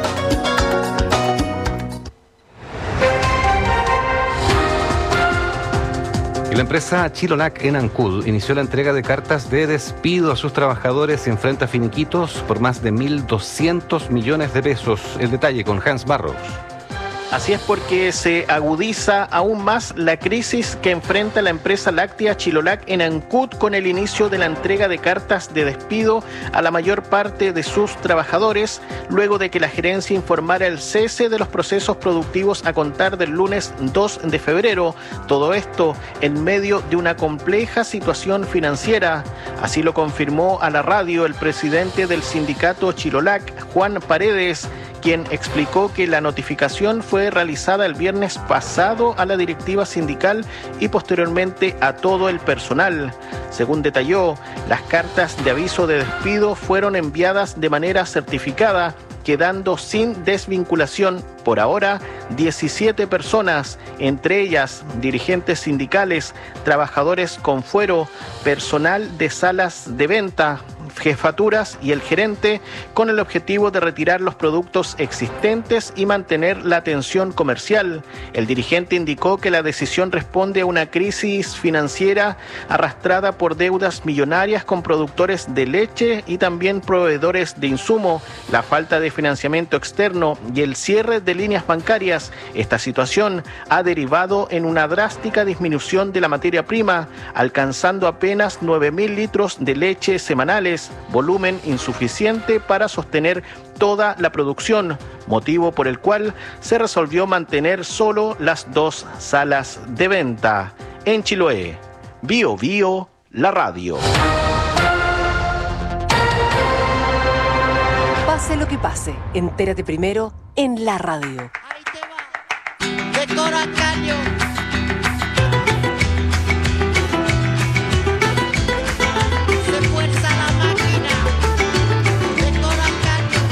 Y la empresa Chilolac en Ancud inició la entrega de cartas de despido a sus trabajadores y enfrenta finiquitos por más de mil doscientos millones de pesos. El detalle con Hans Barros. Así es, porque se agudiza aún más la crisis que enfrenta la empresa láctea Chilolac en Ancud con el inicio de la entrega de cartas de despido a la mayor parte de sus trabajadores, luego de que la gerencia informara el cese de los procesos productivos a contar del lunes dos de febrero. Todo esto en medio de una compleja situación financiera. Así lo confirmó a la radio el presidente del sindicato Chilolac, Juan Paredes, quien explicó que la notificación fue realizada el viernes pasado a la directiva sindical y posteriormente a todo el personal. Según detalló, las cartas de aviso de despido fueron enviadas de manera certificada, quedando sin desvinculación por ahora diecisiete personas, entre ellas dirigentes sindicales, trabajadores con fuero, personal de salas de venta, jefaturas y el gerente, con el objetivo de retirar los productos existentes y mantener la atención comercial. El dirigente indicó que la decisión responde a una crisis financiera arrastrada por deudas millonarias con productores de leche y también proveedores de insumo, la falta de financiamiento externo y el cierre de líneas bancarias. Esta situación ha derivado en una drástica disminución de la materia prima, alcanzando apenas nueve mil litros de leche semanales, volumen insuficiente para sostener toda la producción, motivo por el cual se resolvió mantener solo las dos salas de venta. En Chiloé, Bio Bio, la radio. Pase lo que pase, entérate primero en la radio. De Coracaño. Se fuerza la máquina. De Coracaño.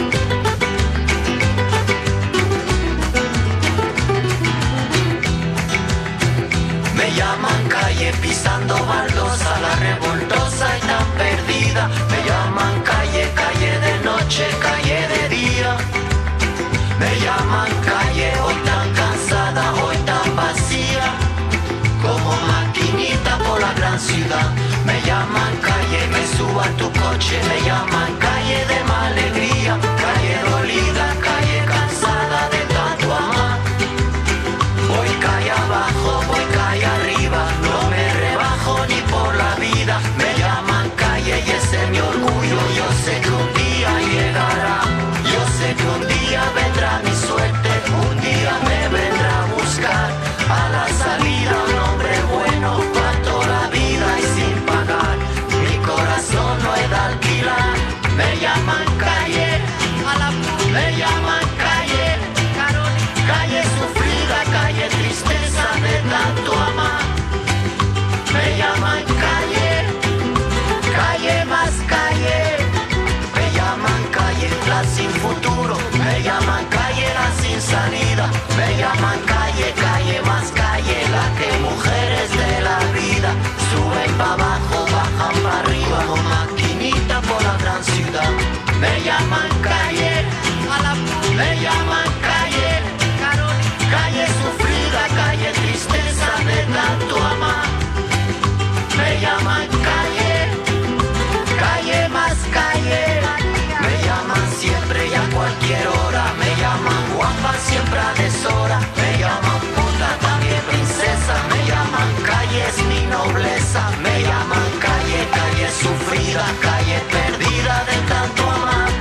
Me llaman calle pisando baldosa, la revoltosa y tan perdida. Me llaman calle, calle de noche, calle de día. Me llaman calle, hoy tan cansada, hoy tan vacía, como maquinita por la gran ciudad. Me llaman calle, me subo a tu coche, me llaman calle de mala alegría, calle dolida, calle cansada de tanto amar. Voy calle abajo, voy calle arriba, no me rebajo ni por la vida. Me llaman calle y ese es mi orgullo, yo sé que un día llegará. Yo sé que un día vendrá mi suerte, un día me vendrá a buscar. A la salida un hombre bueno para toda la vida y sin pagar. Mi corazón no es de alquilar. Me llaman calle, a la me llaman calle, calle sufrida, calle tristeza de tanto amar. Me llaman calle, calle más calle. Me llaman calle la sin futuro, me llaman calle la sin salida, me llaman calle, calle más calle, la que mujeres de la vida suben para abajo, bajan para arriba, como maquinita por la gran ciudad. Me llaman calle, me llaman calle, calle sufrida, calle tristeza de tanto amar. Me llaman calle, calle más calle. Me llaman siempre y a cualquier hora. Me llaman guapa siempre a deshora. Me llaman puta también princesa. Me llaman calle es mi nobleza. Me llaman calle, calle sufrida, calle perdida de tanto amar.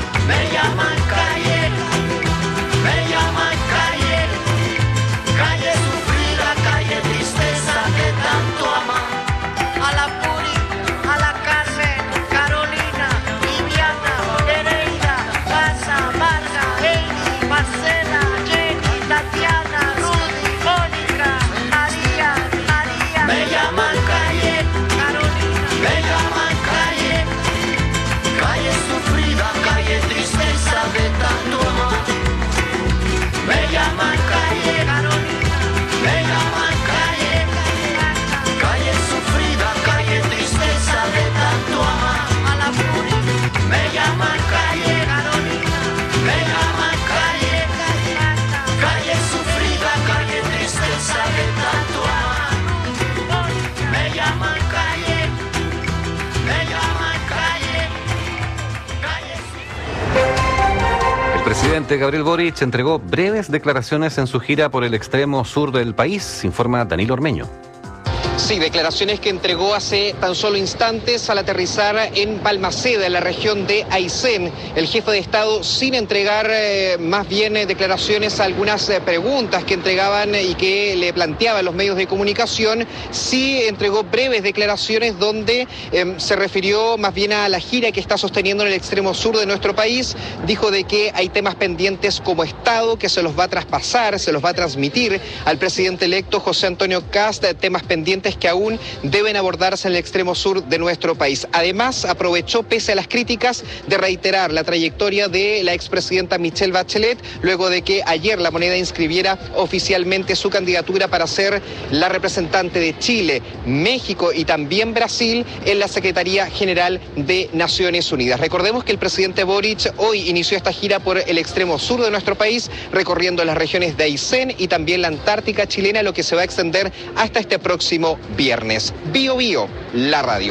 presidente Gabriel Boric entregó breves declaraciones en su gira por el extremo sur del país, informa Danilo Ormeño. Sí, declaraciones que entregó hace tan solo instantes al aterrizar en Balmaceda, en la región de Aysén. El jefe de Estado, sin entregar eh, más bien eh, declaraciones a algunas eh, preguntas que entregaban y que le planteaban los medios de comunicación, sí entregó breves declaraciones donde eh, se refirió más bien a la gira que está sosteniendo en el extremo sur de nuestro país. Dijo de que hay temas pendientes como Estado, que se los va a traspasar, se los va a transmitir al presidente electo José Antonio Kast, temas pendientes que aún deben abordarse en el extremo sur de nuestro país. Además, aprovechó, pese a las críticas, de reiterar la trayectoria de la expresidenta Michelle Bachelet, luego de que ayer La Moneda inscribiera oficialmente su candidatura para ser la representante de Chile, México y también Brasil en la Secretaría General de Naciones Unidas. Recordemos que el presidente Boric hoy inició esta gira por el extremo sur de nuestro país, recorriendo las regiones de Aysén y también la Antártica chilena, lo que se va a extender hasta este próximo viernes. Bio Bio, la radio.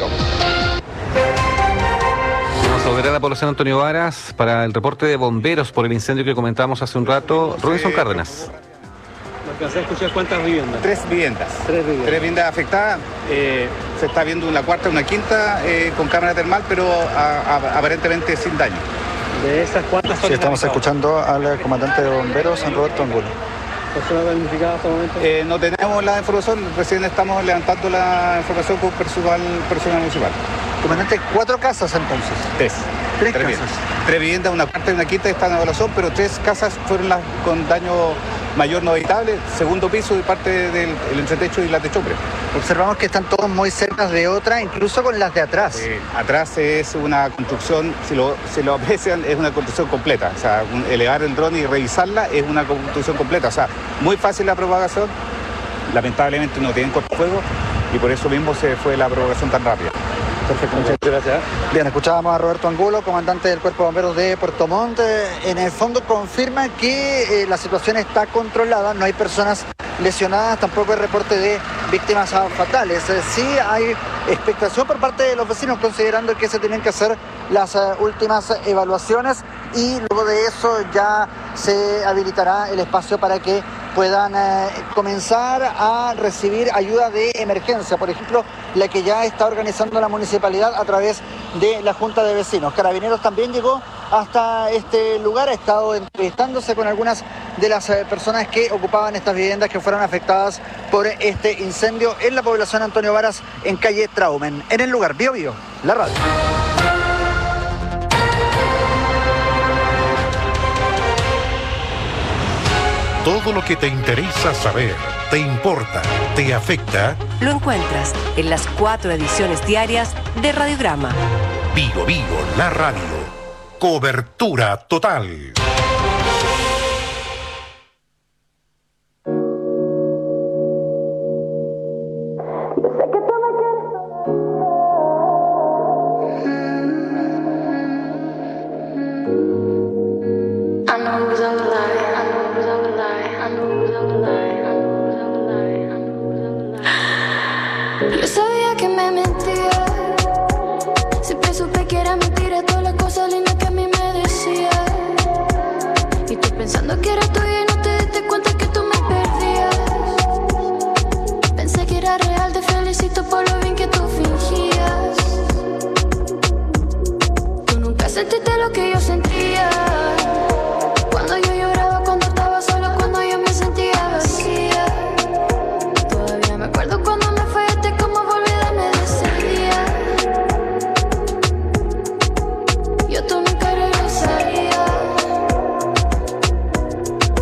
Vamos a volver a la población Antonio Varas para el reporte de bomberos por el incendio que comentábamos hace un rato. Robinson Cárdenas. ¿Alcancé a escuchar cuántas viviendas? Tres viviendas. Tres viviendas. Tres viviendas afectadas. Eh, se está viendo una cuarta y una quinta eh, con cámara termal, pero a, a, aparentemente sin daño. ¿De esas cuántas son? Sí, estamos escuchando al comandante de bomberos, San Roberto Angulo. ¿Personas damnificadas hasta el momento? Eh, no tenemos la información, recién estamos levantando la información con personal, personal municipal. Comandante, cuatro casas entonces. Tres. Tres, tres casas. Viviendas. Tres viviendas, una cuarta y una quinta están en evaluación, pero tres casas fueron las con daño mayor no evitable, segundo piso y parte del el entretecho y la techumbre. Observamos que están todos muy cerca de otra, incluso con las de atrás. Eh, atrás es una construcción, si lo, si lo aprecian, es una construcción completa. O sea, un, elevar el dron y revisarla es una construcción completa. O sea, muy fácil la propagación. Lamentablemente no tienen cortafuegos y por eso mismo se fue la propagación tan rápida. Perfecto, muchas gracias. Bien, escuchábamos a Roberto Angulo, comandante del Cuerpo de Bomberos de Puerto Montt. En el fondo confirma que eh, la situación está controlada, no hay personas lesionadas, tampoco hay reporte de víctimas fatales. Eh, sí hay expectación por parte de los vecinos, considerando que se tienen que hacer las uh, últimas evaluaciones y luego de eso ya se habilitará el espacio para que puedan eh, comenzar a recibir ayuda de emergencia, por ejemplo, la que ya está organizando la municipalidad a través de la Junta de Vecinos. Carabineros también llegó hasta este lugar, ha estado entrevistándose con algunas de las eh, personas que ocupaban estas viviendas que fueron afectadas por este incendio en la población Antonio Varas, en calle Traumen. En el lugar, Bio Bio, la radio. Todo lo que te interesa saber, te importa, te afecta. Lo encuentras en las cuatro ediciones diarias de Radiograma. Bio Bio, la radio. Cobertura total. Yo sabía que me mentía, siempre supe que era mentira todas las cosas lindas que a mí me decía. Y tú pensando que era tuya y no te diste cuenta que tú me perdías. Pensé que era real, te felicito por lo bien que tú fingías. Tú nunca sentiste lo que yo sentía. Cuando yo lloraba, cuando estaba sola, cuando yo me sentía vacía. Todavía me acuerdo cuando me fuiste, cómo volví a darme de ese día. Yo tú nunca regresaría.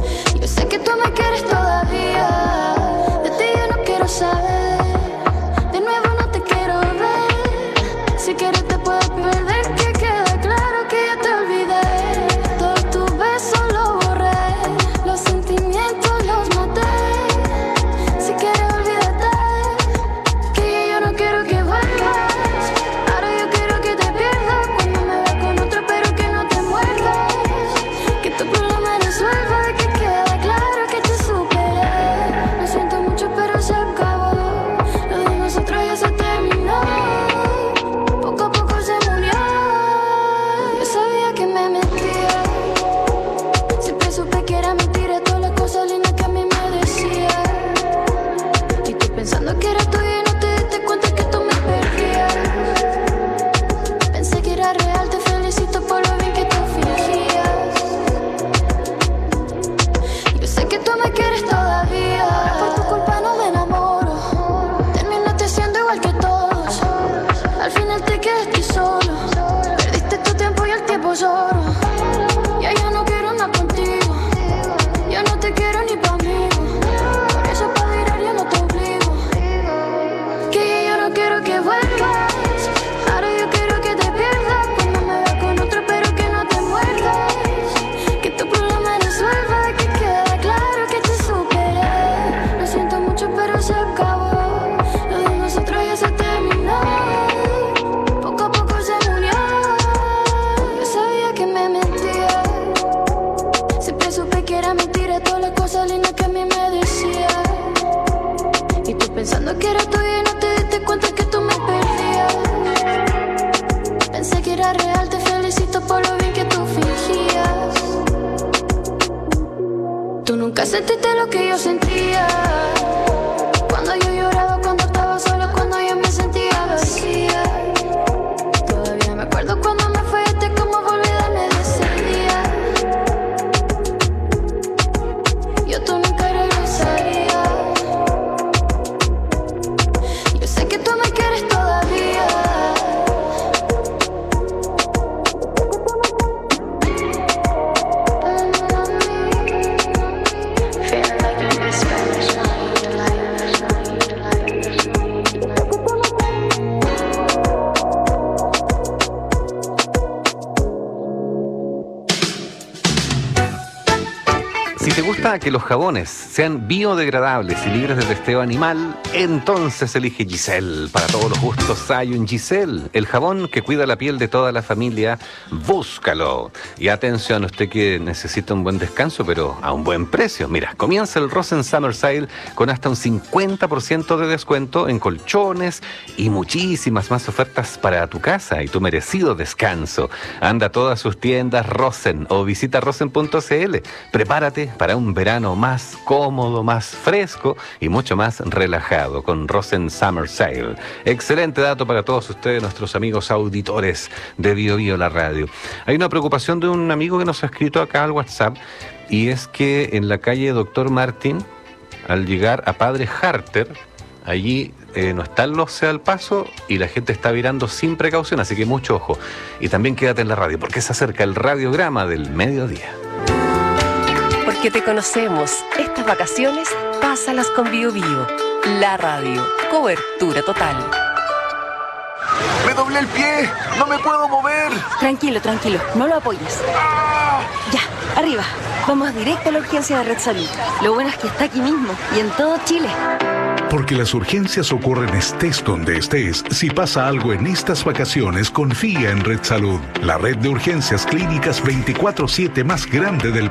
solo. Ya yo no quiero nada contigo. Ya no te quiero ni pa' mí. Por eso pa' virar yo no te obligo. Que ya yo no quiero que vuelvas. Ahora yo quiero que te pierdas. Cuando me veas con otro pero que no te muerdas. Que tu problema resuelva. Que quede claro que te superé. Lo siento mucho pero se acabó. Lo de nosotros ya se terminó. Poco a poco se murió. Yo sabía que me mentía. Siempre supe que era mentira todas las cosas lindas que a mí me decía. Y tú pensando que era tuya y no te diste cuenta que tú me perdías. Pensé que era real, te felicito por lo bien que tú fingías. Tú nunca sentiste lo que yo sentía. Cuando yo lloraba, cuando estaba sola, cuando yo me sentía vacía. Todavía me acuerdo cuando me fuiste, cómo volví a darme de ese día. Yo tú nunca regresaría. Yo sé que tú me quieres todavía. Feeling like you miss Spanish. Si te gusta que los jabones sean biodegradables y libres de testeo animal, entonces elige Giselle. Para todos los gustos hay un Giselle, el jabón que cuida la piel de toda la familia. Búscalo. Y atención, usted que necesita un buen descanso, pero a un buen precio. Mira, comienza el Rosen Summer Sale con hasta un cincuenta por ciento de descuento en colchones y muchísimas más ofertas para tu casa y tu merecido descanso. Anda a todas sus tiendas Rosen o visita rosen punto c l. Prepárate para un verano más cómodo, más fresco y mucho más relajado con Rosen Summer Sale. Excelente dato para todos ustedes, nuestros amigos auditores de Bio Bio la radio. Hay una preocupación de un amigo que nos ha escrito acá al WhatsApp y es que en la calle Doctor Martín, al llegar a Padre Harter, allí eh, no están los al paso y la gente está virando sin precaución, así que mucho ojo. Y también quédate en la radio porque se acerca el radiograma del mediodía. Porque te conocemos. Estas vacaciones, pásalas con Bio Bio. La radio. Cobertura total. ¡Me doblé el pie! ¡No me puedo mover! Tranquilo, tranquilo. No lo apoyes. Ya, arriba. Vamos directo a la urgencia de Red Salud. Lo bueno es que está aquí mismo y en todo Chile. Porque las urgencias ocurren estés donde estés. Si pasa algo en estas vacaciones, confía en Red Salud, la red de urgencias clínicas veinticuatro siete más grande del